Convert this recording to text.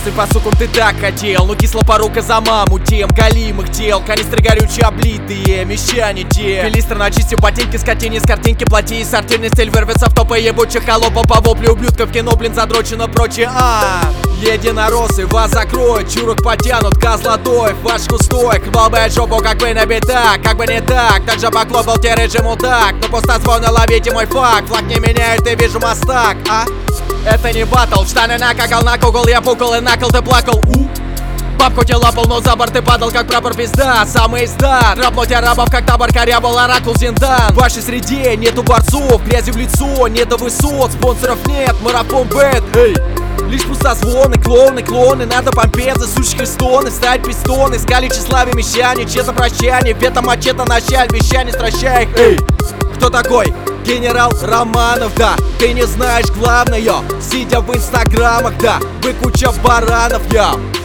Если по сукам ты так хотел, ну кисла порука за маму тем галимых тел, канистры горючие облитые, мещане те. Филистр начистил ботинки, скотине с картинки, плати и сортирный стиль вырвется в топы ебучих холопов по воплю ублюдков, кино, блин, задрочено прочее. Единороссы вас закроют, чурок потянут, козлодоев, ваш кустоек, балбает жопу, как бы набить так, как бы не так, также поклопал те рыжий мудак, но пустозвона ловите мой факт, флаг не меняют и вижу мостак, это не батл, штаны накакал, на кугол я пукал и накол ты плакал, Бабку тебе лапал, но за борт ты падал, как прапор пизда. Самый изда, драпнуть арабов, как табор корябл, оракул Зиндан. В вашей среде нету борцов, грязи в лицо, нету высот, спонсоров нет, марафон бэт, эй. Лишь пустозвоны, клоны, надо помпезы, сучки стоны, ставить пистоны, скали тщеславие мещане, чето прощание, вето мачете нащаль, вещание стращай, эй. Кто такой? Генерал Романов, да, ты не знаешь главное, сидя в инстаграмах, да, вы куча баранов, я.